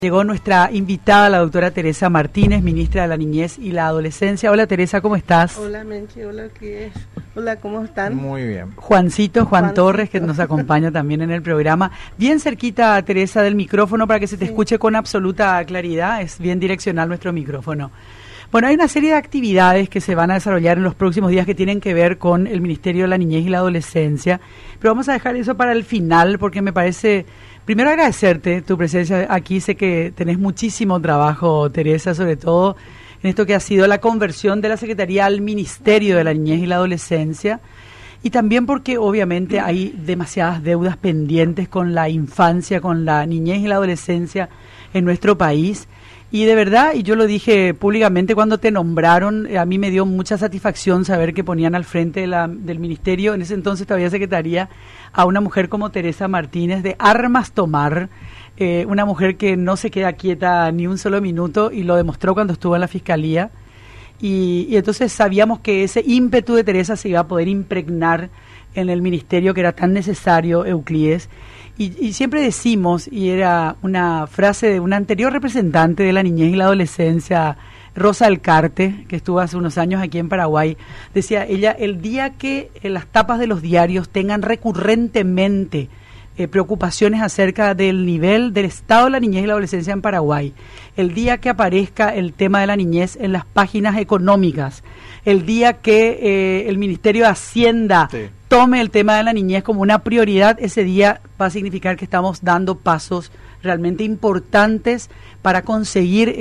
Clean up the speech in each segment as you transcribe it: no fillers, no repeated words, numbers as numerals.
Llegó nuestra invitada, la doctora Teresa Martínez, ministra de la Niñez y la Adolescencia. Hola Teresa, ¿cómo estás? Hola Menchi, hola, ¿qué es? Hola, ¿cómo están? Muy bien. Juan Torres, que nos acompaña también en el programa. Bien cerquita, Teresa, del micrófono para que se te escuche con absoluta claridad. Es bien direccional nuestro micrófono. Bueno, hay una serie de actividades que se van a desarrollar en los próximos días que tienen que ver con el Ministerio de la Niñez y la Adolescencia, pero vamos a dejar eso para el final porque me parece, primero agradecerte tu presencia aquí, sé que tenés muchísimo trabajo, Teresa, sobre todo en esto que ha sido la conversión de la Secretaría al Ministerio de la Niñez y la Adolescencia, y también porque obviamente hay demasiadas deudas pendientes con la infancia, con la niñez y la adolescencia en nuestro país. Y de verdad, y yo lo dije públicamente cuando te nombraron, a mí me dio mucha satisfacción saber que ponían al frente del ministerio, en ese entonces todavía secretaría, a una mujer como Teresa Martínez, de armas tomar, una mujer que no se queda quieta ni un solo minuto, y lo demostró cuando estuvo en la Fiscalía. Y entonces sabíamos que ese ímpetu de Teresa se iba a poder impregnar en el ministerio que era tan necesario, Euclides. Y siempre decimos, y era una frase de una anterior representante de la niñez y la adolescencia, Rosa Alcarte, que estuvo hace unos años aquí en Paraguay, decía ella, el día que las tapas de los diarios tengan recurrentemente preocupaciones acerca del nivel del estado de la niñez y la adolescencia en Paraguay, el día que aparezca el tema de la niñez en las páginas económicas, el día que el Ministerio de Hacienda tome el tema de la niñez como una prioridad, ese día va a significar que estamos dando pasos realmente importantes para conseguir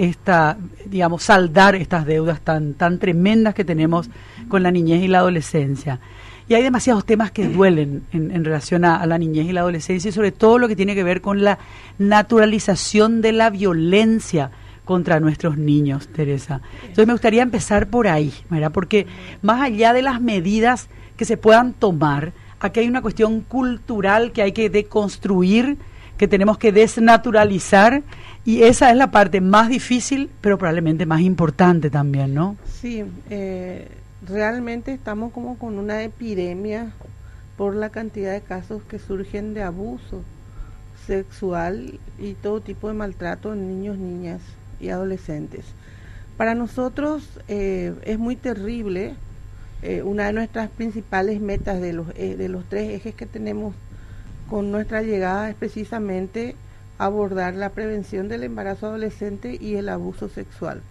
saldar estas deudas tan tremendas que tenemos con la niñez y la adolescencia. Y hay demasiados temas que duelen en relación a la niñez y la adolescencia, y sobre todo lo que tiene que ver con la naturalización de la violencia contra nuestros niños, Teresa. Entonces me gustaría empezar por ahí, ¿verdad? Porque más allá de las medidas que se puedan tomar, aquí hay una cuestión cultural que hay que deconstruir, que tenemos que desnaturalizar, y esa es la parte más difícil, pero probablemente más importante también, ¿no? Sí, realmente estamos como con una epidemia por la cantidad de casos que surgen de abuso sexual y todo tipo de maltrato en niños, niñas y adolescentes. Para nosotros es muy terrible. Una de nuestras principales metas de los tres ejes que tenemos con nuestra llegada es precisamente abordar la prevención del embarazo adolescente y el abuso sexual.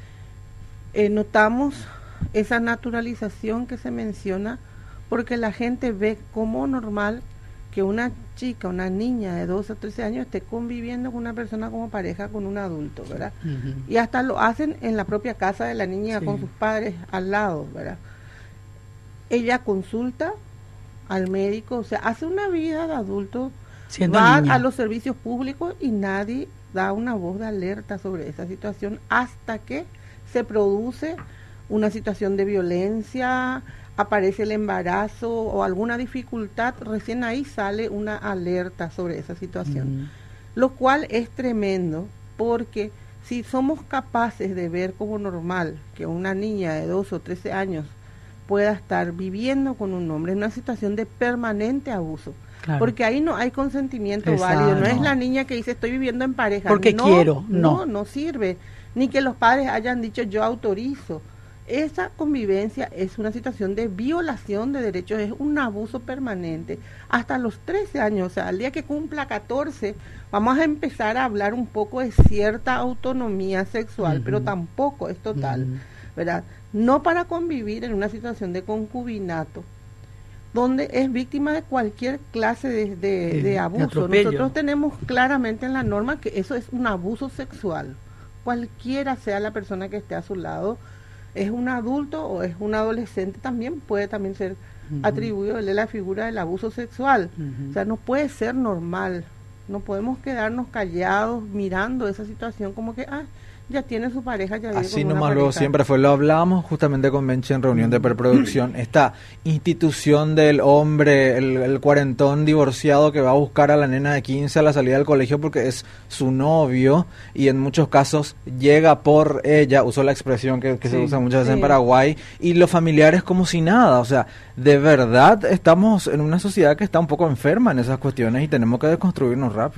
Notamos esa naturalización que se menciona porque la gente ve como normal que una chica, una niña de 12 o 13 años esté conviviendo con una persona como pareja con un adulto, ¿verdad? Uh-huh. Y hasta lo hacen en la propia casa de la niña, sí, con sus padres al lado, ¿verdad? Ella consulta al médico, o sea, hace una vida de adulto, siendo va niña a los servicios públicos y nadie da una voz de alerta sobre esa situación hasta que se produce una situación de violencia, aparece el embarazo o alguna dificultad, recién ahí sale una alerta sobre esa situación, lo cual es tremendo, porque si somos capaces de ver como normal que una niña de 12 o 13 años pueda estar viviendo con un hombre en una situación de permanente abuso, claro, porque ahí no hay consentimiento válido, no es la niña que dice estoy viviendo en pareja, porque quiero, no sirve, ni que los padres hayan dicho yo autorizo. Esa convivencia es una situación de violación de derechos, es un abuso permanente. Hasta los 13 años, o sea, al día que cumpla 14, vamos a empezar a hablar un poco de cierta autonomía sexual, pero tampoco es total, ¿verdad? No para convivir en una situación de concubinato, donde es víctima de cualquier clase de abuso. Nosotros tenemos claramente en la norma que eso es un abuso sexual, cualquiera sea la persona que esté a su lado. Es un adulto o es un adolescente, puede ser atribuido la figura del abuso sexual. O sea, no puede ser normal. No podemos quedarnos callados mirando esa situación como que ya tiene su pareja, ya vive así con una nomás luego pareja. Siempre fue, lo hablábamos justamente con Benchi en reunión de preproducción, esta institución del hombre, el cuarentón divorciado que va a buscar a la nena de 15 a la salida del colegio porque es su novio, y en muchos casos llega por ella, usó la expresión que se usa muchas veces en Paraguay, y los familiares como si nada. O sea, de verdad estamos en una sociedad que está un poco enferma en esas cuestiones y tenemos que deconstruirnos rápido.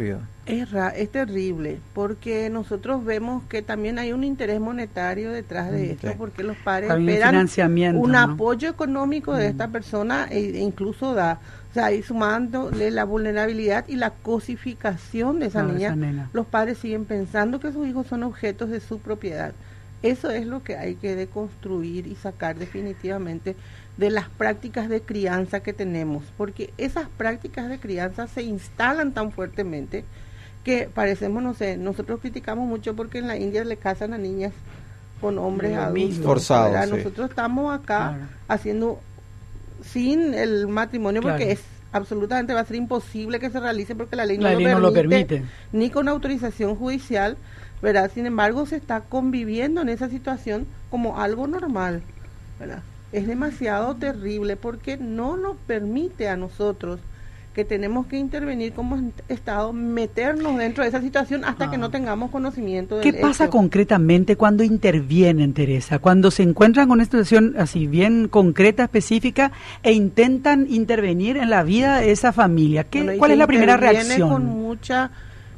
Es terrible, porque nosotros vemos que también hay un interés monetario detrás de esto, porque los padres esperan un apoyo económico de esta persona e incluso o sea, y sumándole la vulnerabilidad y la cosificación de esa niña, los padres siguen pensando que sus hijos son objetos de su propiedad. Eso es lo que hay que deconstruir y sacar definitivamente de las prácticas de crianza que tenemos, porque esas prácticas de crianza se instalan tan fuertemente que parecemos, no sé, nosotros criticamos mucho porque en la India le casan a niñas con hombres adultos. Forzados, sí. Nosotros estamos acá haciendo sin el matrimonio porque es absolutamente, va a ser imposible que se realice porque la ley no lo permite, ni con autorización judicial, ¿verdad? Sin embargo, se está conviviendo en esa situación como algo normal, ¿verdad? Es demasiado terrible porque no nos permite a nosotros, que tenemos que intervenir como Estado, meternos dentro de esa situación hasta que no tengamos conocimiento del ¿Qué pasa concretamente cuando intervienen, Teresa? Cuando se encuentran con una situación así bien concreta, específica, e intentan intervenir en la vida de esa familia. ¿Cuál es la primera reacción? Con mucha...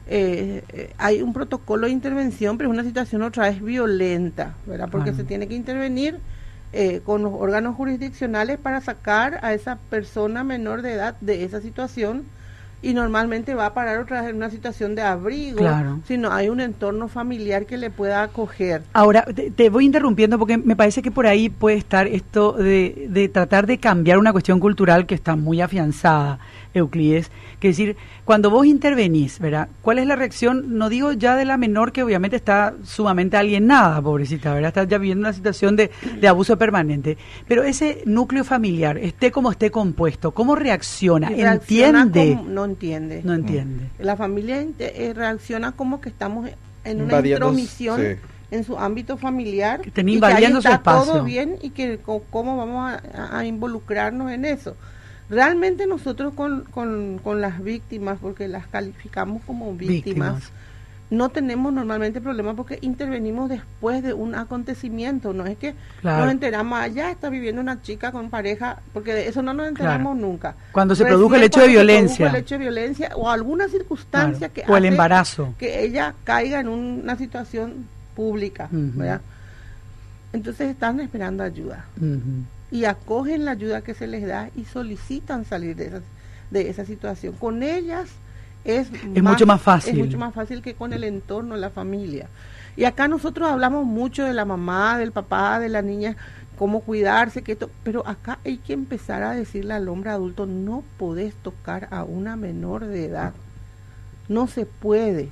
hay un protocolo de intervención, pero es una situación otra vez violenta, ¿verdad? Porque se tiene que intervenir con los órganos jurisdiccionales para sacar a esa persona menor de edad de esa situación, y normalmente va a parar otra vez en una situación de abrigo, si no hay un entorno familiar que le pueda acoger. Ahora, te voy interrumpiendo porque me parece que por ahí puede estar esto de tratar de cambiar una cuestión cultural que está muy afianzada, Euclides, que es decir, cuando vos intervenís, ¿verdad? ¿Cuál es la reacción? No digo ya de la menor, que obviamente está sumamente alienada, pobrecita, ¿verdad? Está ya viviendo una situación de abuso permanente, pero ese núcleo familiar, esté como esté compuesto, ¿cómo reacciona? ¿Entiende? No entiende. No entiende. La familia reacciona como que estamos en una intromisión en su ámbito familiar, que estén invadiendo su espacio. Todo bien, y que cómo vamos a involucrarnos en eso. Realmente nosotros con las víctimas, porque las calificamos como víctimas, no tenemos normalmente problemas porque intervenimos después de un acontecimiento. No es que nos enteramos, allá está viviendo una chica con pareja, porque de eso no nos enteramos nunca. Cuando se produjo el hecho de violencia. O alguna circunstancia que o el embarazo, que ella caiga en una situación pública, ¿verdad? Entonces están esperando ayuda. Y acogen la ayuda que se les da y solicitan salir de esa situación. Con ellas es mucho más fácil. Es mucho más fácil que con el entorno, la familia. Y acá nosotros hablamos mucho de la mamá, del papá, de la niña, cómo cuidarse, pero acá hay que empezar a decirle al hombre adulto: no podés tocar a una menor de edad. No se puede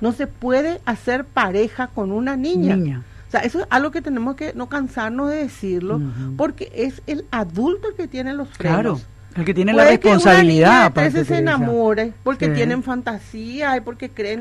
hacer pareja con una niña. O sea, eso es algo que tenemos que no cansarnos de decirlo, porque es el adulto el que tiene los frenos. Claro, el que tiene la responsabilidad. Que una niña se enamore porque tienen fantasía y porque creen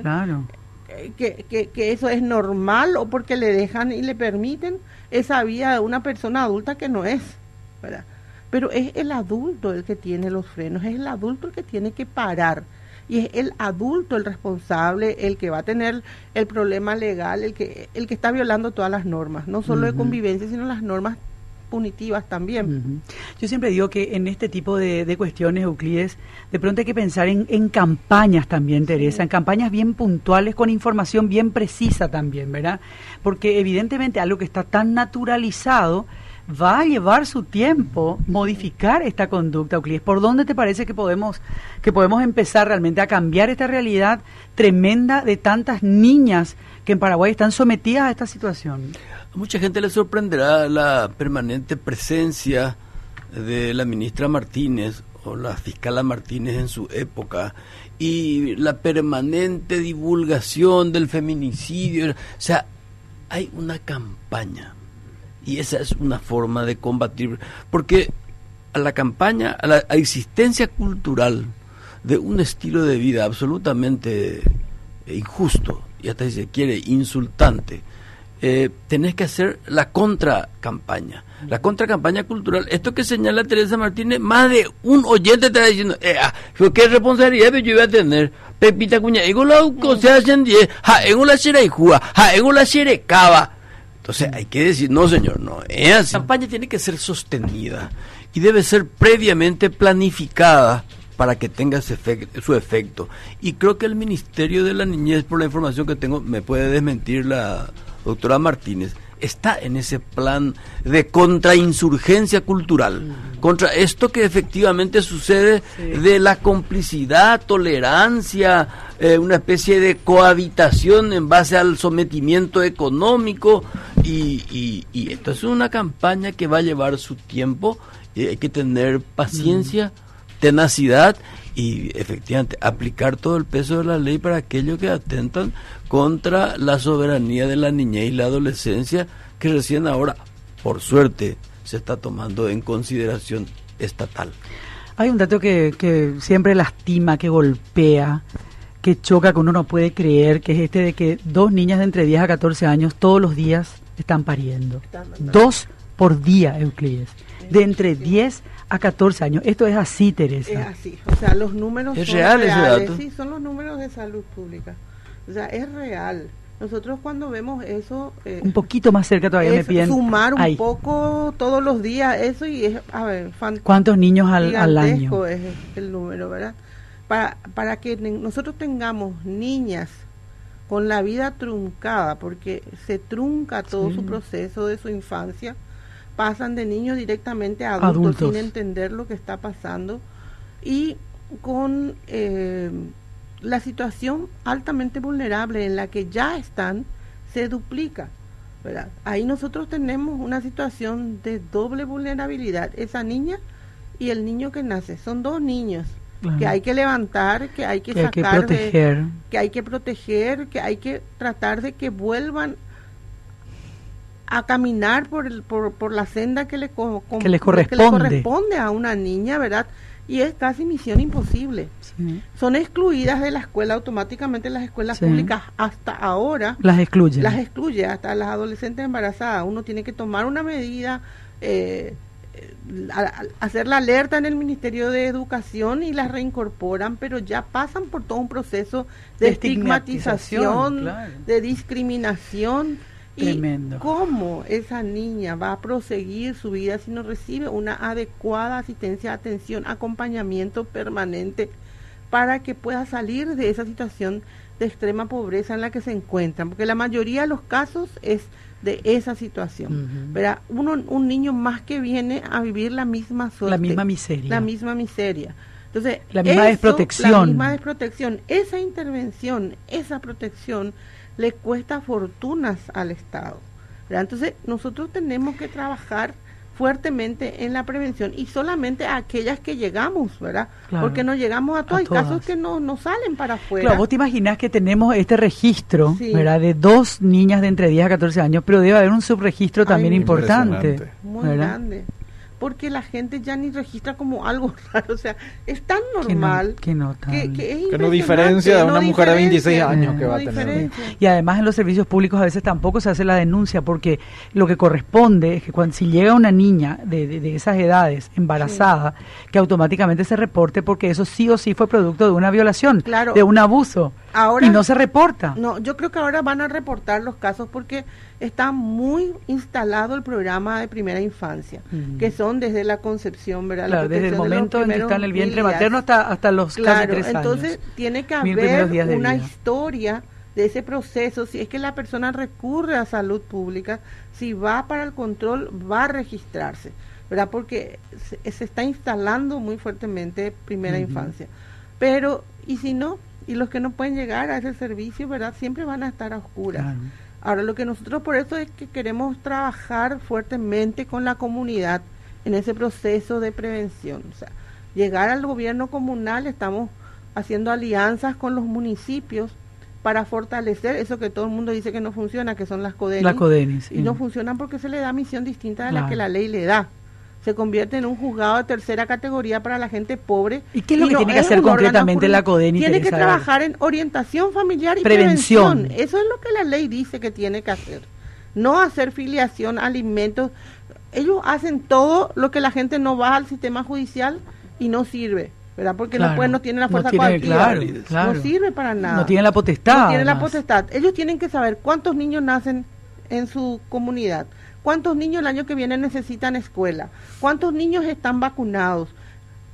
que eso es normal, o porque le dejan y le permiten esa vida de una persona adulta que no es, ¿verdad? Pero es el adulto el que tiene los frenos, es el adulto el que tiene que parar. Y es el adulto el responsable, el que va a tener el problema legal, el que está violando todas las normas, no solo de convivencia, sino las normas punitivas también. Yo siempre digo que en este tipo de cuestiones, Euclides, de pronto hay que pensar en campañas también, Teresa, en campañas bien puntuales, con información bien precisa también, ¿verdad? Porque evidentemente algo que está tan naturalizado va a llevar su tiempo modificar esta conducta, Euclides. ¿Por dónde te parece que podemos empezar realmente a cambiar esta realidad tremenda de tantas niñas que en Paraguay están sometidas a esta situación? A mucha gente le sorprenderá la permanente presencia de la ministra Martínez o la fiscala Martínez en su época, y la permanente divulgación del feminicidio. O sea, hay una campaña. Y esa es una forma de combatir, porque a la campaña, a la existencia cultural de un estilo de vida absolutamente injusto, y hasta si se quiere insultante, tenés que hacer la contracampaña. La contracampaña cultural, esto que señala Teresa Martínez, más de un oyente está diciendo, ¿qué responsabilidad yo iba a tener? Pepita Cuña, ego la se hacen 10, ego la xereijúa, ego la xerecaba. Entonces hay que decir, no señor, no es así. La campaña tiene que ser sostenida y debe ser previamente planificada para que tenga su efecto. Y creo que el Ministerio de la Niñez, por la información que tengo, me puede desmentir la doctora Martínez, está en ese plan de contrainsurgencia cultural, contra esto que efectivamente sucede, de la complicidad, tolerancia, una especie de cohabitación en base al sometimiento económico, y esto es una campaña que va a llevar su tiempo, y hay que tener paciencia, tenacidad, y efectivamente aplicar todo el peso de la ley para aquellos que atentan contra la soberanía de la niñez y la adolescencia, que recién ahora, por suerte, se está tomando en consideración estatal. Hay un dato que siempre lastima, que golpea, que choca, que uno no puede creer, que es este de que 2 niñas de entre 10 a 14 años todos los días están pariendo. 2 por día, Euclides, de entre 10 a 14 años. Esto es así, Teresa. Es así, o sea, los números son reales. Ese dato. Sí, son los números de salud pública. O sea, es real. Nosotros cuando vemos eso... un poquito más cerca todavía me piden... sumar un poco todos los días eso, y es, a ver... ¿Cuántos niños al año? Es el número, ¿verdad? Para que nosotros tengamos niñas con la vida truncada, porque se trunca todo su proceso de su infancia, pasan de niños directamente a adultos sin entender lo que está pasando, y con la situación altamente vulnerable en la que ya están, se duplica, ¿verdad? Ahí nosotros tenemos una situación de doble vulnerabilidad, esa niña y el niño que nace. Son 2 niños que hay que levantar, que hay que sacar, que proteger. Que hay que proteger, que hay que tratar de que vuelvan a caminar por la senda que les corresponde a una niña, ¿verdad? Y es casi misión imposible. Sí. Son excluidas de la escuela automáticamente. Las escuelas públicas hasta ahora las excluye hasta las adolescentes embarazadas. Uno tiene que tomar una medida, hacer la alerta en el Ministerio de Educación, y las reincorporan, pero ya pasan por todo un proceso de estigmatización, claro, de discriminación. Tremendo. ¿Y cómo esa niña va a proseguir su vida si no recibe una adecuada asistencia, atención, acompañamiento permanente para que pueda salir de esa situación de extrema pobreza en la que se encuentran? Porque la mayoría de los casos es de esa situación. ¿Verdad? Un niño más que viene a vivir la misma suerte, la misma miseria. Entonces, la misma desprotección. Esa intervención, esa protección le cuesta fortunas al Estado, ¿verdad? Entonces nosotros tenemos que trabajar fuertemente en la prevención, y solamente a aquellas que llegamos, ¿verdad? Claro, porque no llegamos a todas. Hay casos que no salen para afuera. Claro, vos te imaginás que tenemos este registro, ¿verdad? De 2 niñas de entre 10 a 14 años, pero debe haber un subregistro también importante. Muy grande. Porque la gente ya ni registra como algo raro, o sea, es tan normal que no diferencia de una mujer de 26 años que va a tener. Y además en los servicios públicos a veces tampoco se hace la denuncia, porque lo que corresponde es que si llega una niña de esas edades embarazada, que automáticamente se reporte, porque eso sí o sí fue producto de una violación, claro, de un abuso, y no se reporta. No, yo creo que ahora van a reportar los casos, porque está muy instalado el programa de primera infancia, que son desde la concepción, ¿verdad? Claro, desde el momento en que está en el vientre materno hasta los casi 3 años. Entonces tiene que haber una historia de ese proceso. Si es que la persona recurre a salud pública, si va para el control, va a registrarse, ¿verdad? Porque se está instalando muy fuertemente primera infancia. Pero, y si no, y los que no pueden llegar a ese servicio, ¿verdad? Siempre van a estar a oscuras. Claro. Ahora, lo que nosotros por eso es que queremos trabajar fuertemente con la comunidad en ese proceso de prevención. O sea, llegar al gobierno comunal, estamos haciendo alianzas con los municipios para fortalecer eso que todo el mundo dice que no funciona, que son las CODENIS. Y no funcionan porque se le da misión distinta de la que la ley le da. Se convierte en un juzgado de tercera categoría para la gente pobre. ¿Y qué es lo que tiene que hacer concretamente la CODENIS? Tiene que trabajar en orientación familiar y prevención. Eso es lo que la ley dice que tiene que hacer. No hacer filiación, alimentos. Ellos hacen todo lo que la gente no va al sistema judicial y no sirve, ¿verdad? Porque no tienen la fuerza coactiva. No sirve para nada. No tienen la potestad. No tienen la potestad. Ellos tienen que saber cuántos niños nacen en su comunidad, cuántos niños el año que viene necesitan escuela, cuántos niños están vacunados,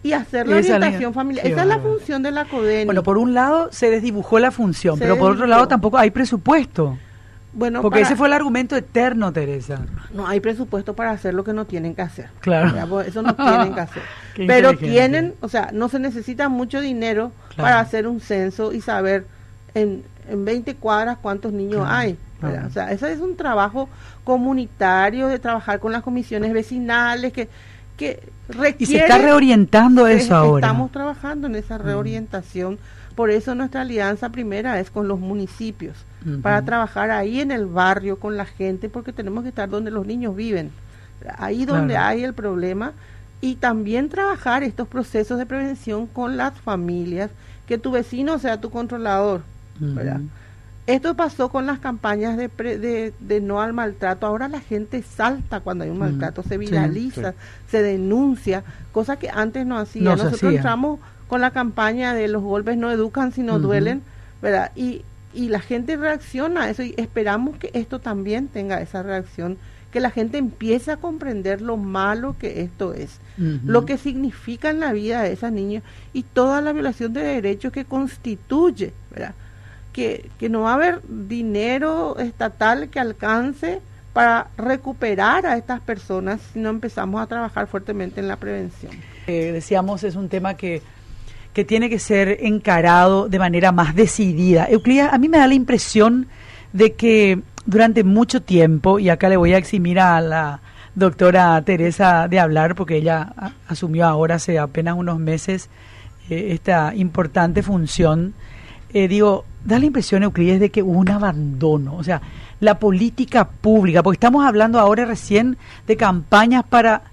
y hacer la Esa orientación línea. familiar. Qué Esa es la bárbaro. función de la CODENI. Bueno, por un lado se desdibujó la función, Se pero por otro desdibujó. lado tampoco hay presupuesto. Bueno, Porque para- ese fue el argumento eterno, Teresa. no hay presupuesto para hacer lo que no tienen que hacer. Claro. ¿Verdad? Pues eso no tienen que hacer. Qué Pero inteligente. tienen, o sea, no se necesita mucho dinero Claro. para hacer un censo y saber en 20 cuadras cuántos niños Claro, hay. ¿Verdad? claro. O sea, ese es un trabajo comunitario de trabajar con las comisiones vecinales que requiere... Y se está reorientando eso ahora. Estamos trabajando en esa reorientación. Por eso nuestra alianza primera es con los municipios, Ujú. para trabajar ahí en el barrio con la gente, porque tenemos que estar donde los niños viven, ahí donde Claro. hay el problema, y también trabajar estos procesos de prevención con las familias, que tu vecino sea tu controlador, ¿verdad? Ujú. Esto pasó con las campañas de no al maltrato. Ahora la gente salta cuando hay un maltrato, se Sí, viraliza, se denuncia, cosa que antes no hacía. No se Nosotros hacía. entramos con la campaña de los golpes no educan sino Ujú. duelen, ¿verdad? Y la gente reacciona a eso y esperamos que esto también tenga esa reacción, que la gente empiece a comprender lo malo que esto es, Ujú. lo que significa en la vida de esas niñas y toda la violación de derechos que constituye, ¿verdad? Que no va a haber dinero estatal que alcance para recuperar a estas personas si no empezamos a trabajar fuertemente en la prevención. Decíamos, es un tema que tiene que ser encarado de manera más decidida. Euclides, a mí me da la impresión de que durante mucho tiempo, y acá le voy a eximir a la doctora Teresa de hablar, porque ella asumió ahora hace apenas unos meses esta importante función, da la impresión, Euclides, de que hubo un abandono, o sea, la política pública, porque estamos hablando ahora recién de campañas para,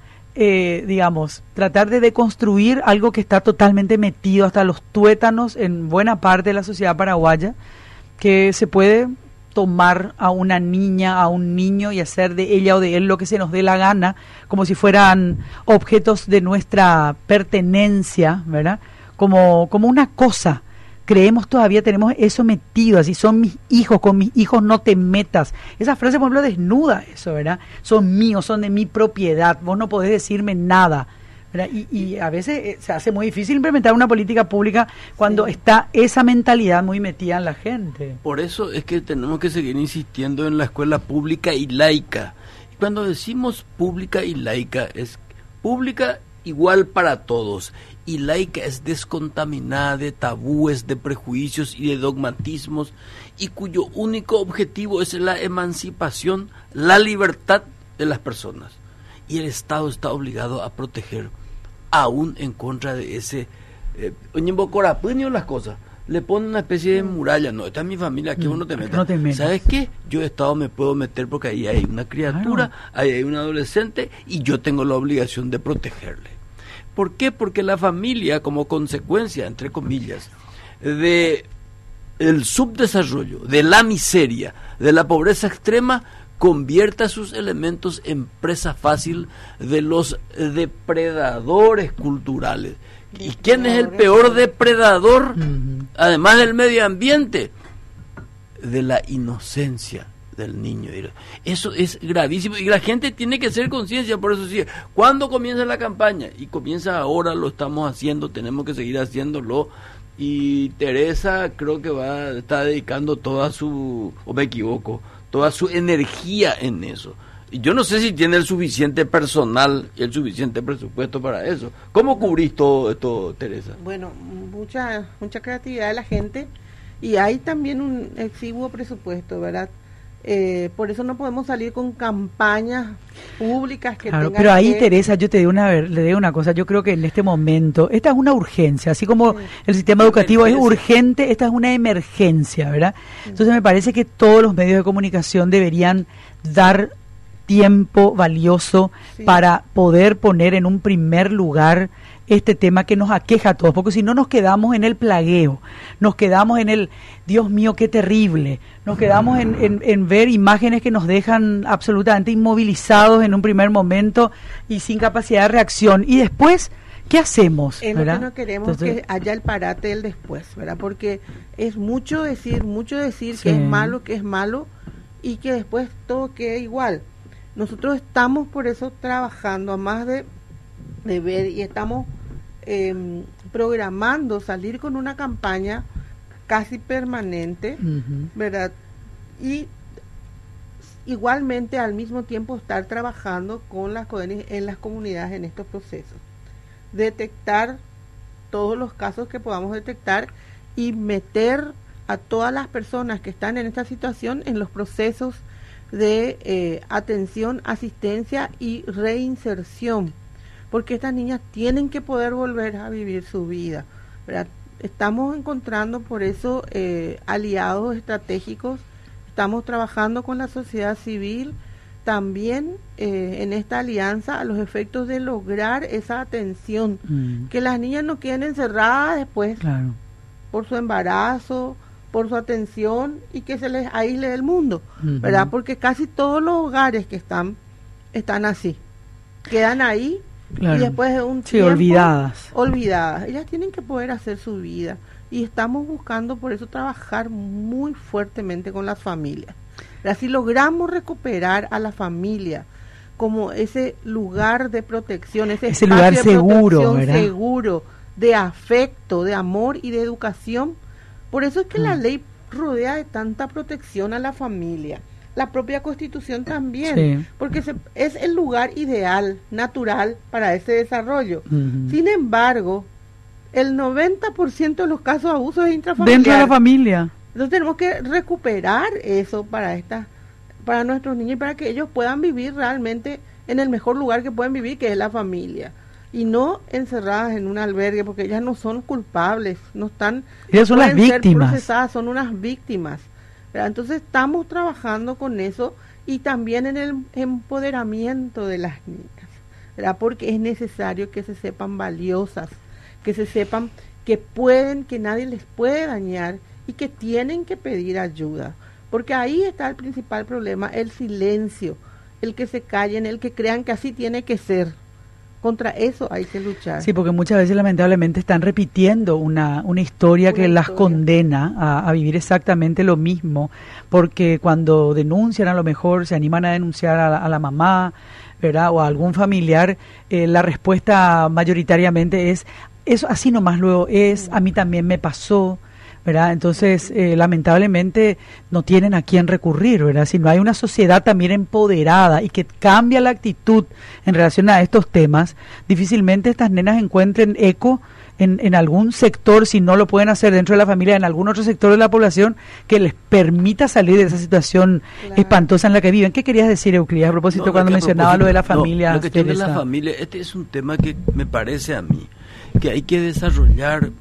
tratar de deconstruir algo que está totalmente metido hasta los tuétanos en buena parte de la sociedad paraguaya, que se puede tomar a una niña, a un niño y hacer de ella o de él lo que se nos dé la gana, como si fueran objetos de nuestra pertenencia, ¿verdad? Como una cosa. Creemos todavía, tenemos eso metido, así son mis hijos, con mis hijos no te metas. Esa frase, por ejemplo, desnuda eso, ¿verdad? Son míos, son de mi propiedad, vos no podés decirme nada, ¿verdad? Y a veces se hace muy difícil implementar una política pública cuando está esa mentalidad muy metida en la gente. Por eso es que tenemos que seguir insistiendo en la escuela pública y laica. Y cuando decimos pública y laica, es pública igual para todos, y laica es descontaminada de tabúes, de prejuicios y de dogmatismos, y cuyo único objetivo es la emancipación, la libertad de las personas. Y el Estado está obligado a proteger, aún en contra de ese las cosas. Le ponen una especie de muralla. No, esta es mi familia, aquí vos no te metas. No te metas. ¿Sabes qué? Yo Estado me puedo meter porque ahí hay una criatura, ahí hay un adolescente y yo tengo la obligación de protegerle. ¿Por qué? Porque la familia, como consecuencia, entre comillas, de el subdesarrollo, de la miseria, de la pobreza extrema, convierte a sus elementos en presa fácil de los depredadores culturales. ¿Y quién es el peor depredador, además del medio ambiente? De la inocencia del niño. Eso es gravísimo y la gente tiene que hacer conciencia. Por eso sí, ¿cuándo comienza la campaña? Y comienza ahora, lo estamos haciendo, tenemos que seguir haciéndolo. Y Teresa creo que está dedicando toda su, o me equivoco, toda su energía en eso. Y yo no sé si tiene el suficiente personal y el suficiente presupuesto para eso. ¿Cómo cubrís todo esto, Teresa? Bueno, mucha creatividad de la gente y hay también un exiguo presupuesto, ¿verdad? Por eso no podemos salir con campañas públicas que claro, tengan pero ahí, que... Teresa, yo le digo una cosa, yo creo que en este momento, esta es una urgencia, así como Sí. el sistema educativo es urgente, esta es una emergencia, ¿verdad? Entonces me parece que todos los medios de comunicación deberían dar tiempo valioso para poder poner en un primer lugar este tema que nos aqueja a todos, porque si no nos quedamos en el plagueo, nos quedamos en el, Dios mío, qué terrible, nos quedamos en ver imágenes que nos dejan absolutamente inmovilizados en un primer momento y sin capacidad de reacción, y después, ¿qué hacemos? Es ¿verdad? lo que no queremos. Entonces, que haya el parate del después, ¿verdad? Porque es mucho decir Sí. que es malo, y que después todo quede igual. Nosotros estamos por eso trabajando, a más de ver, y estamos programando salir con una campaña casi permanente, ¿verdad? Y igualmente al mismo tiempo estar trabajando con las en las comunidades en estos procesos. Detectar todos los casos que podamos detectar y meter a todas las personas que están en esta situación en los procesos de atención, asistencia y reinserción, porque estas niñas tienen que poder volver a vivir su vida, ¿verdad? Estamos encontrando por eso aliados estratégicos, estamos trabajando con la sociedad civil también en esta alianza a los efectos de lograr esa atención, que las niñas no queden encerradas después por su embarazo, por su atención y que se les aísle del mundo, ¿verdad? Porque casi todos los hogares que están así, quedan ahí y después de un tiempo olvidadas. Ellas tienen que poder hacer su vida y estamos buscando por eso trabajar muy fuertemente con las familias. Si logramos recuperar a la familia como ese lugar de protección, ese lugar seguro, seguro, de afecto, de amor y de educación. Por eso es que la ley rodea de tanta protección a la familia. La propia Constitución también, porque es el lugar ideal, natural para ese desarrollo. Sin embargo, el 90% de los casos de abuso es intrafamiliar. Dentro de la familia. Entonces tenemos que recuperar eso para nuestros niños y para que ellos puedan vivir realmente en el mejor lugar que pueden vivir, que es la familia. Y no encerradas en un albergue, porque ellas no son culpables, ellas son las víctimas, procesadas, son unas víctimas, ¿verdad? Entonces estamos trabajando con eso y también en el empoderamiento de las niñas, ¿verdad? Porque es necesario que se sepan valiosas, que se sepan que que nadie les puede dañar y que tienen que pedir ayuda, porque ahí está el principal problema, el silencio, el que se callen, el que crean que así tiene que ser. Contra eso hay que luchar. Sí, porque muchas veces lamentablemente están repitiendo una historia que las condena a vivir exactamente lo mismo, porque cuando denuncian, a lo mejor se animan a denunciar a la mamá, ¿verdad? O a algún familiar, la respuesta mayoritariamente es, eso así nomás luego es, a mí también me pasó, ¿verdad? Entonces, lamentablemente no tienen a quién recurrir, ¿verdad? Si no hay una sociedad también empoderada y que cambia la actitud en relación a estos temas, difícilmente estas nenas encuentren eco en algún sector, si no lo pueden hacer dentro de la familia, en algún otro sector de la población que les permita salir de esa situación espantosa en la que viven. ¿Qué querías decir, Euclides, a propósito cuando mencionaba lo de la familia? Lo que tiene la familia, este es un tema que me parece a mí que hay que desarrollar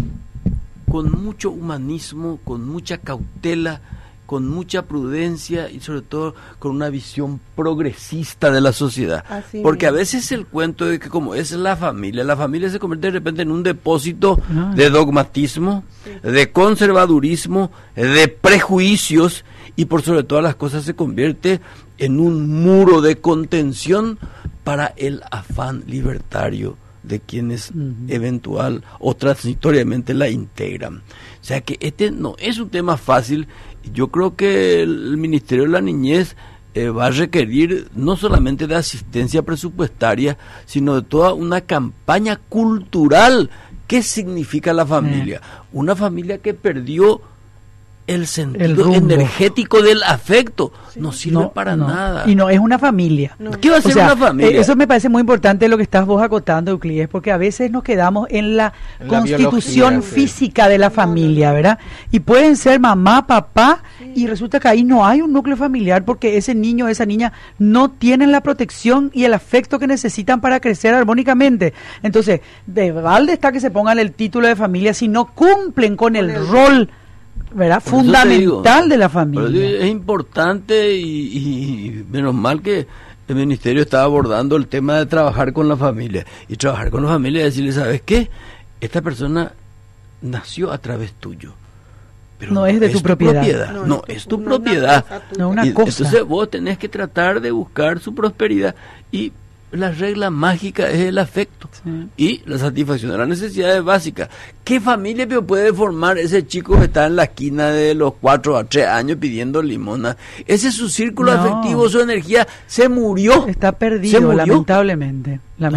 con mucho humanismo, con mucha cautela, con mucha prudencia y sobre todo con una visión progresista de la sociedad. Porque a veces el cuento de que como es la familia se convierte de repente en un depósito de dogmatismo, de conservadurismo, de prejuicios y por sobre todas las cosas se convierte en un muro de contención para el afán libertario de quienes eventual o transitoriamente la integran. O sea que este no es un tema fácil. Yo creo que el Ministerio de la Niñez va a requerir no solamente de asistencia presupuestaria, sino de toda una campaña cultural. ¿Qué significa la familia? Una familia que perdió el sentido energético del afecto, no sirve para nada. Y no es una familia. ¿Qué va a ser una familia? Eso me parece muy importante lo que estás vos acotando, Euclides, porque a veces nos quedamos en la constitución física de la familia, ¿verdad? Y pueden ser mamá, papá, y resulta que ahí no hay un núcleo familiar porque ese niño, esa niña no tienen la protección y el afecto que necesitan para crecer armónicamente. Entonces, de balde está que se pongan el título de familia si no cumplen con el rol, ¿verdad? Fundamental de la familia. Es importante y menos mal que el ministerio está abordando el tema de trabajar con la familia. Y trabajar con la familia es decirle, ¿sabes qué? Esta persona nació a través tuyo. Pero no es de tu propiedad. No, es tu propiedad. No una cosa. Entonces vos tenés que tratar de buscar su prosperidad y la regla mágica es el afecto y la satisfacción de las necesidades básicas. ¿Qué familia puede formar ese chico que está en la esquina de los 4 a 3 años pidiendo limosna? Ese es su círculo afectivo, su energía se murió. Está perdido, lamentablemente.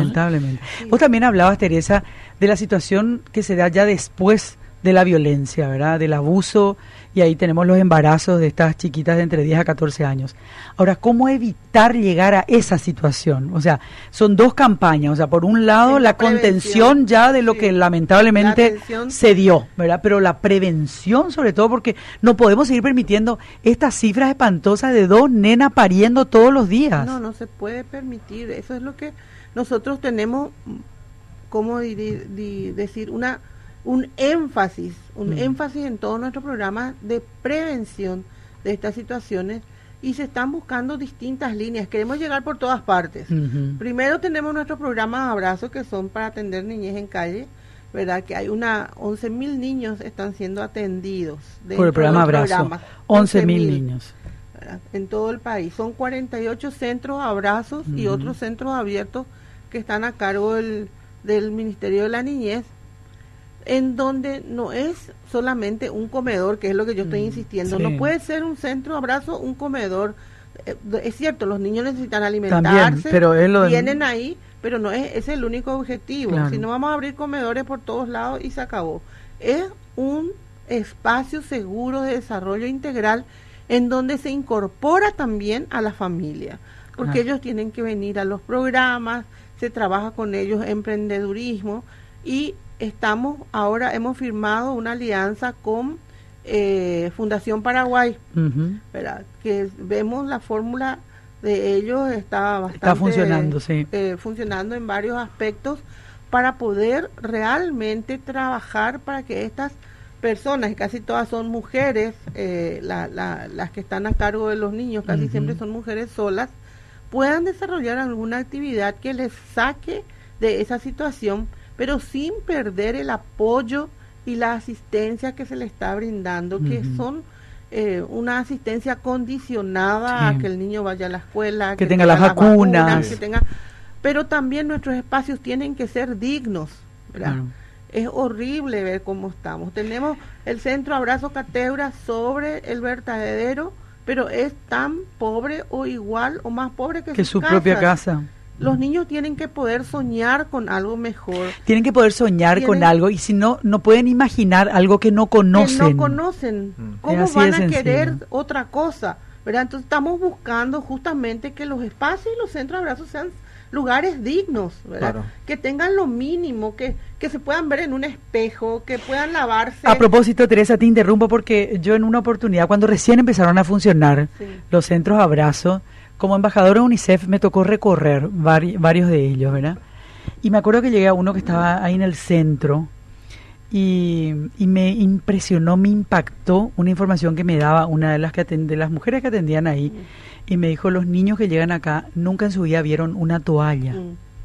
Vos también hablabas, Teresa, de la situación que se da ya después de la violencia, ¿verdad? Del abuso, y ahí tenemos los embarazos de estas chiquitas de entre 10 a 14 años. Ahora, ¿cómo evitar llegar a esa situación? O sea, son dos campañas, o sea, por un lado la contención ya de lo que lamentablemente se dio, ¿verdad? Pero la prevención sobre todo, porque no podemos seguir permitiendo estas cifras espantosas de 2 nenas pariendo todos los días. No se puede permitir, eso es lo que nosotros tenemos, ¿cómo decir? Un énfasis en todo nuestro programa de prevención de estas situaciones, y se están buscando distintas líneas. Queremos llegar por todas partes. Primero tenemos nuestros programas Abrazo, que son para atender niñez en calle, ¿verdad? Que hay 11.000 niños están siendo atendidos por el programa Abrazo. 11.000 niños. ¿Verdad? En todo el país. Son 48 centros Abrazos y otros centros abiertos que están a cargo del Ministerio de la Niñez, en donde no es solamente un comedor, que es lo que yo estoy insistiendo. No puede ser un centro Abrazo, un comedor. Es cierto, los niños necesitan alimentarse, también, pero vienen ahí, pero no es el único objetivo. Claro. Si no, vamos a abrir comedores por todos lados y se acabó. Es un espacio seguro de desarrollo integral en donde se incorpora también a la familia, porque ellos tienen que venir a los programas, se trabaja con ellos emprendedurismo, y hemos firmado una alianza con Fundación Paraguay, ¿verdad? Que vemos la fórmula de ellos está funcionando, funcionando en varios aspectos para poder realmente trabajar para que estas personas, y casi todas son mujeres, las que están a cargo de los niños, casi siempre son mujeres solas, puedan desarrollar alguna actividad que les saque de esa situación, pero sin perder el apoyo y la asistencia que se le está brindando, que son una asistencia condicionada a que el niño vaya a la escuela, que tenga las vacunas, pero también nuestros espacios tienen que ser dignos, ¿verdad? Claro. Es horrible ver cómo estamos. Tenemos el centro Abrazo Cateura sobre el vertedero, pero es tan pobre o igual o más pobre que su propia casa. Los niños tienen que poder soñar con algo mejor. Tienen que poder soñar con algo, y si no, no pueden imaginar algo que no conocen. ¿Cómo van a querer otra cosa? ¿Verdad? Entonces estamos buscando justamente que los espacios y los centros de abrazos sean lugares dignos, ¿verdad? Claro. Que tengan lo mínimo, que se puedan ver en un espejo, que puedan lavarse. A propósito, Teresa, te interrumpo porque yo en una oportunidad, cuando recién empezaron a funcionar los centros Abrazo, como embajadora de UNICEF me tocó recorrer varios de ellos, ¿verdad? Y me acuerdo que llegué a uno que estaba ahí en el centro y me impresionó, me impactó una información que me daba una de las mujeres que atendían ahí, y me dijo: los niños que llegan acá nunca en su vida vieron una toalla.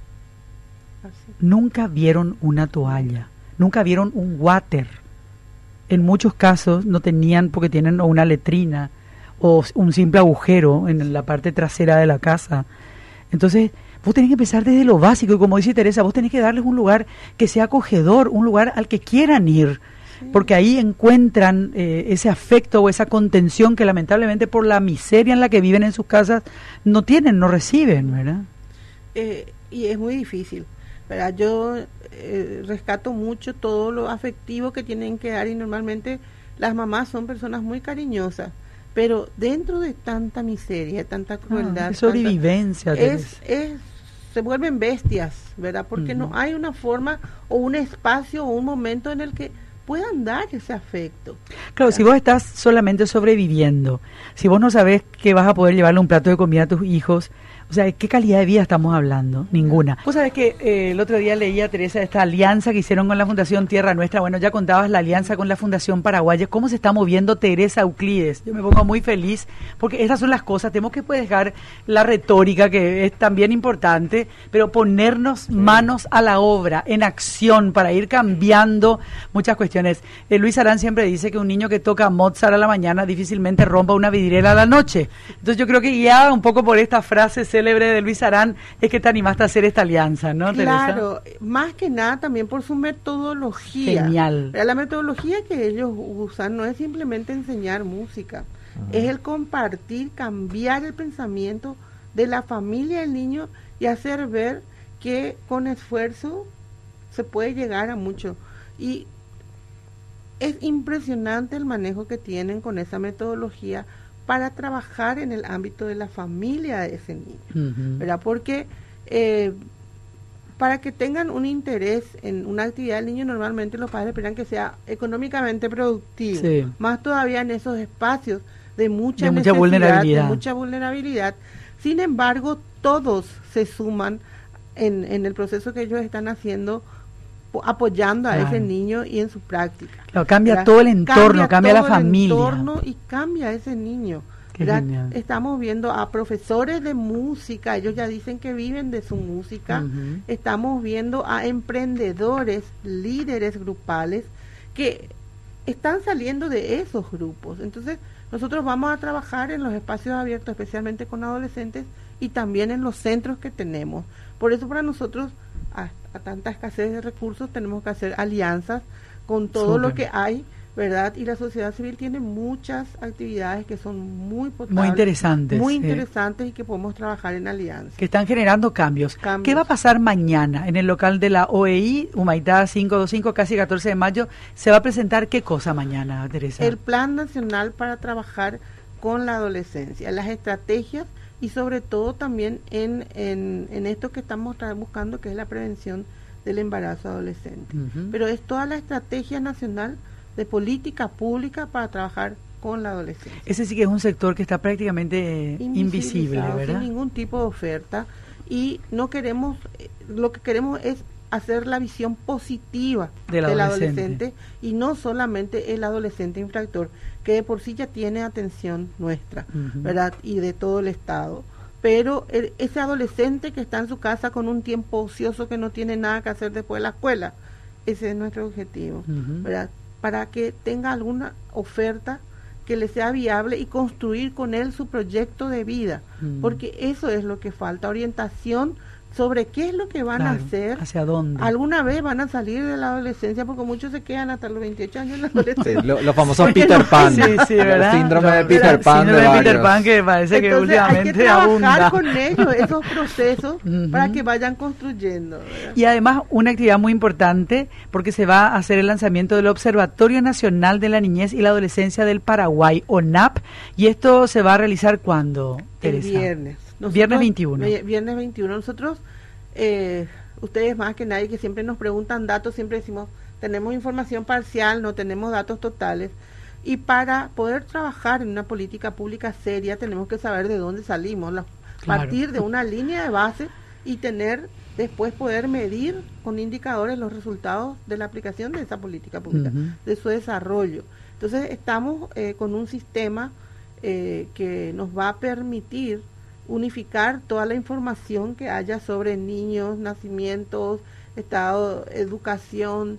Nunca vieron una toalla, nunca vieron un water. En muchos casos no tenían, porque tienen una letrina o un simple agujero en la parte trasera de la casa. Entonces, vos tenés que empezar desde lo básico, y como dice Teresa, vos tenés que darles un lugar que sea acogedor, un lugar al que quieran ir, porque ahí encuentran ese afecto o esa contención que lamentablemente por la miseria en la que viven en sus casas no tienen, no reciben, ¿verdad? Y es muy difícil, ¿verdad? Yo rescato mucho todo lo afectivo que tienen que dar, y normalmente las mamás son personas muy cariñosas, pero dentro de tanta miseria, tanta crueldad, sobrevivencia, se vuelven bestias, ¿verdad? Porque no hay una forma o un espacio o un momento en el que puedan dar ese afecto. Claro, si vos estás solamente sobreviviendo, si vos no sabés que vas a poder llevarle un plato de comida a tus hijos, o sea, ¿qué calidad de vida estamos hablando? Ninguna. Vos sabés que el otro día leía, Teresa, esta alianza que hicieron con la Fundación Tierra Nuestra. Bueno, ya contabas la alianza con la Fundación Paraguaya. ¿Cómo se está moviendo Teresa Euclides? Yo me pongo muy feliz, porque esas son las cosas. Tenemos que dejar la retórica, que es también importante, pero ponernos manos a la obra, en acción, para ir cambiando muchas cuestiones. Luis Arán siempre dice que un niño que toca Mozart a la mañana difícilmente rompa una vidriera a la noche. Entonces yo creo que guiada un poco por esta frase célebre de Luis Arán es que te animaste a hacer esta alianza, ¿no, Teresa? Claro, más que nada también por su metodología. Genial. La metodología que ellos usan no es simplemente enseñar música, es el compartir, cambiar el pensamiento de la familia del niño y hacer ver que con esfuerzo se puede llegar a mucho. Y es impresionante el manejo que tienen con esa metodología para trabajar en el ámbito de la familia de ese niño, ¿verdad? Porque para que tengan un interés en una actividad del niño, normalmente los padres esperan que sea económicamente productivo, sí, más todavía en esos espacios de mucha vulnerabilidad. de mucha vulnerabilidad. Sin embargo, todos se suman en el proceso que ellos están haciendo, apoyando a ese niño y en su práctica. Claro, cambia todo el entorno, cambia la familia. El entorno y cambia a ese niño. Estamos viendo a profesores de música, ellos ya dicen que viven de su música. Estamos viendo a emprendedores, líderes grupales que están saliendo de esos grupos. Entonces, nosotros vamos a trabajar en los espacios abiertos, especialmente con adolescentes, y también en los centros que tenemos. Por eso para nosotros, a tanta escasez de recursos, tenemos que hacer alianzas con todo lo que hay, ¿verdad? Y la sociedad civil tiene muchas actividades que son muy potables, muy interesantes, y que podemos trabajar en alianza. Que están generando cambios. ¿Qué va a pasar mañana en el local de la OEI, Humaitá 525, casi 14 de mayo? ¿Se va a presentar qué cosa mañana, Teresa? El Plan Nacional para trabajar con la adolescencia, las estrategias y sobre todo también en esto que estamos buscando, que es la prevención del embarazo adolescente. Pero es toda la estrategia nacional de política pública para trabajar con la adolescencia. Ese sí que es un sector que está prácticamente invisible, ¿verdad? Sin ningún tipo de oferta, y no queremos, lo que queremos es hacer la visión positiva del adolescente y no solamente el adolescente infractor, que de por sí ya tiene atención nuestra, ¿verdad? Y de todo el Estado. Pero ese adolescente que está en su casa con un tiempo ocioso, que no tiene nada que hacer después de la escuela, ese es nuestro objetivo, ¿verdad? Para que tenga alguna oferta que le sea viable y construir con él su proyecto de vida, porque eso es lo que falta, orientación sobre qué es lo que van a hacer, hacia dónde. Alguna vez van a salir de la adolescencia, porque muchos se quedan hasta los 28 años en la adolescencia. Sí, los famosos Peter Pan, ¿verdad? El síndrome de Peter Pan. Síndrome de Peter Pan, que parece Entonces, que últimamente hay que trabajar abunda con ellos, esos procesos, para que vayan construyendo, ¿verdad? Y además una actividad muy importante, porque se va a hacer el lanzamiento del Observatorio Nacional de la Niñez y la Adolescencia del Paraguay, ONAP, y esto se va a realizar ¿cuándo, Teresa? El viernes. Viernes 21. Viernes 21. Nosotros, ustedes más que nadie que siempre nos preguntan datos, siempre decimos, tenemos información parcial, no tenemos datos totales. Y para poder trabajar en una política pública seria, tenemos que saber de dónde salimos, partir de una línea de base y después poder medir con indicadores los resultados de la aplicación de esa política pública, de su desarrollo. Entonces estamos con un sistema que nos va a permitir unificar toda la información que haya sobre niños, nacimientos, estado, educación,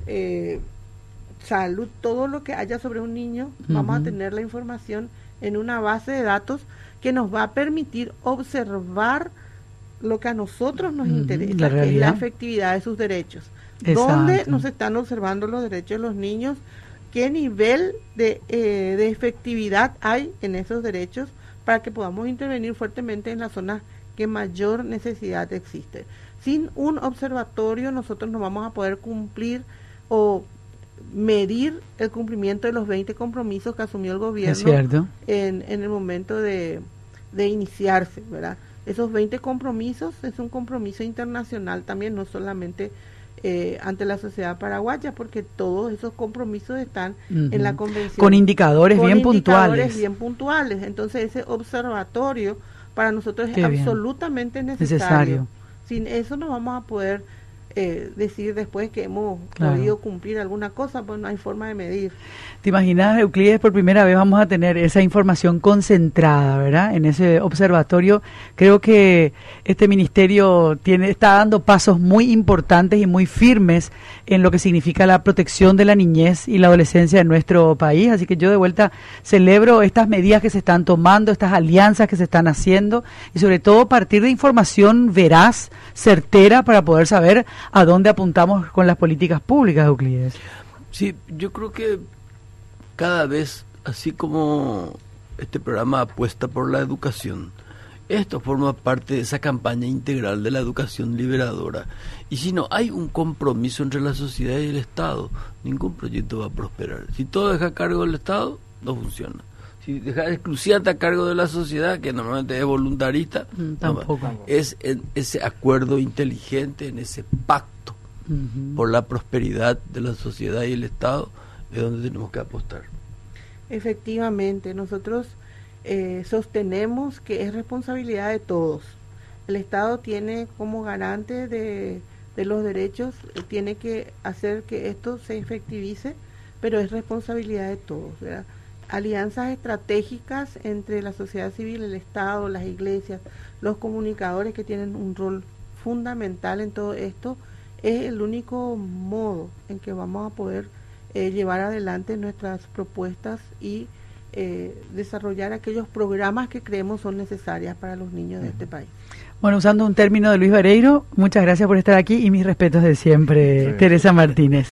salud, todo lo que haya sobre un niño. Vamos a tener la información en una base de datos que nos va a permitir observar lo que a nosotros nos interesa, que es la efectividad de sus derechos. Exacto. ¿Dónde nos están observando los derechos de los niños? ¿Qué nivel de efectividad hay en esos derechos, para que podamos intervenir fuertemente en las zonas que mayor necesidad existe? Sin un observatorio nosotros no vamos a poder cumplir o medir el cumplimiento de los 20 compromisos que asumió el gobierno en el momento de iniciarse, ¿verdad? Esos 20 compromisos es un compromiso internacional también, no solamente ante la sociedad paraguaya, porque todos esos compromisos están en la convención. Con indicadores bien puntuales. Entonces ese observatorio para nosotros es absolutamente necesario. Sin eso no vamos a poder decir después que hemos podido cumplir alguna cosa, pues no hay forma de medir. ¿Te imaginas, Euclides, por primera vez vamos a tener esa información concentrada, ¿verdad? En ese observatorio. Creo que este ministerio está dando pasos muy importantes y muy firmes en lo que significa la protección de la niñez y la adolescencia en nuestro país. Así que yo de vuelta celebro estas medidas que se están tomando, estas alianzas que se están haciendo y sobre todo partir de información veraz, certera, para poder saber a dónde apuntamos con las políticas públicas, Euclides. Sí, yo creo que cada vez, así como este programa apuesta por la educación, esto forma parte de esa campaña integral de la educación liberadora. Y si no hay un compromiso entre la sociedad y el Estado, ningún proyecto va a prosperar. Si todo deja a cargo del Estado, no funciona. Si deja exclusivamente a cargo de la sociedad, que normalmente es voluntarista, tampoco. Es en ese acuerdo inteligente, en ese pacto por la prosperidad de la sociedad y el Estado, es donde tenemos que apostar. Efectivamente, nosotros sostenemos que es responsabilidad de todos. El Estado tiene como garante de los derechos, tiene que hacer que esto se efectivice, pero es responsabilidad de todos, ¿verdad? Alianzas estratégicas entre la sociedad civil, el Estado, las iglesias, los comunicadores, que tienen un rol fundamental en todo esto, es el único modo en que vamos a poder llevar adelante nuestras propuestas y desarrollar aquellos programas que creemos son necesarias para los niños de este país. Bueno, usando un término de Luis Vareiro, muchas gracias por estar aquí y mis respetos de siempre, Teresa Martínez.